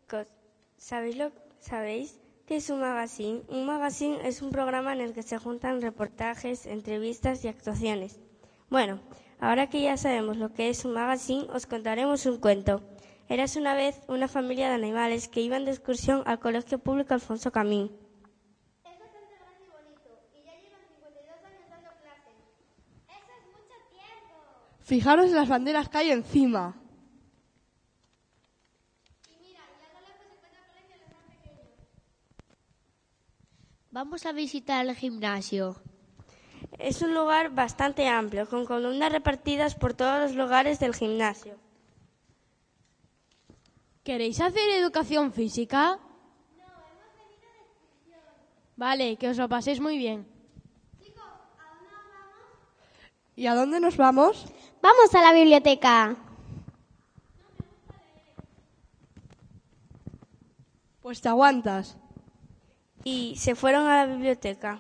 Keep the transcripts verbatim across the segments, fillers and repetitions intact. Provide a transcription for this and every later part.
Chicos, ¿sabéis lo sabéis qué es un magazine? Un magazine es un programa en el que se juntan reportajes, entrevistas y actuaciones. Bueno, ahora que ya sabemos lo que es un magazine, os contaremos un cuento. Érase una vez una familia de animales que iban de excursión al Colegio Público Alfonso Camín. Es bastante grande y bonito, y ya llevan cincuenta y dos años dando clases. ¡Eso es mucho tiempo! Fijaros las banderas que hay encima. Y mira, y a lo lejos se encuentra el colegio de los más pequeños. Vamos a visitar el gimnasio. Es un lugar bastante amplio, con columnas repartidas por todos los lugares del gimnasio. ¿Queréis hacer educación física? No, hemos venido de excursión. Vale, que os lo paséis muy bien. Chicos, ¿a dónde nos vamos? ¿Y a dónde nos vamos? Vamos a la biblioteca. Pues te aguantas. Y se fueron a la biblioteca.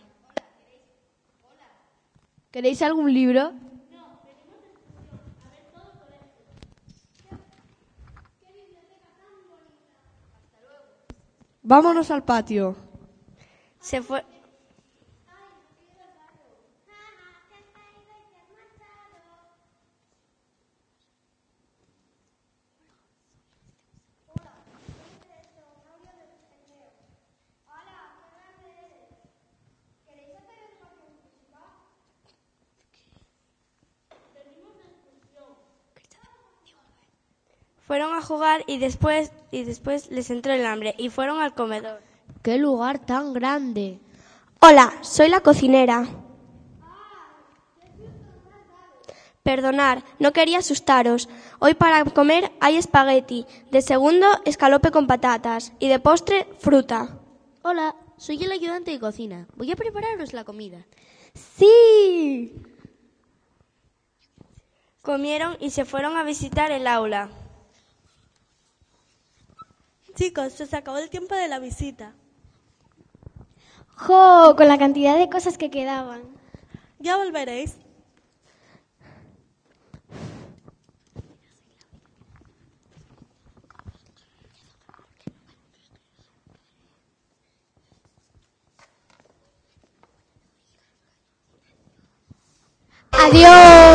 ¿Queréis algún libro? Vámonos al patio. Se fue... Fueron a jugar y después, y después les entró el hambre y fueron al comedor. ¡Qué lugar tan grande! Hola, soy la cocinera. Perdonad, no quería asustaros. Hoy para comer hay espagueti, de segundo escalope con patatas y de postre fruta. Hola, soy el ayudante de cocina. Voy a prepararos la comida. ¡Sí! Comieron y se fueron a visitar el aula. Chicos, se acabó el tiempo de la visita. ¡Jo! Con la cantidad de cosas que quedaban. Ya volveréis. ¡Adiós!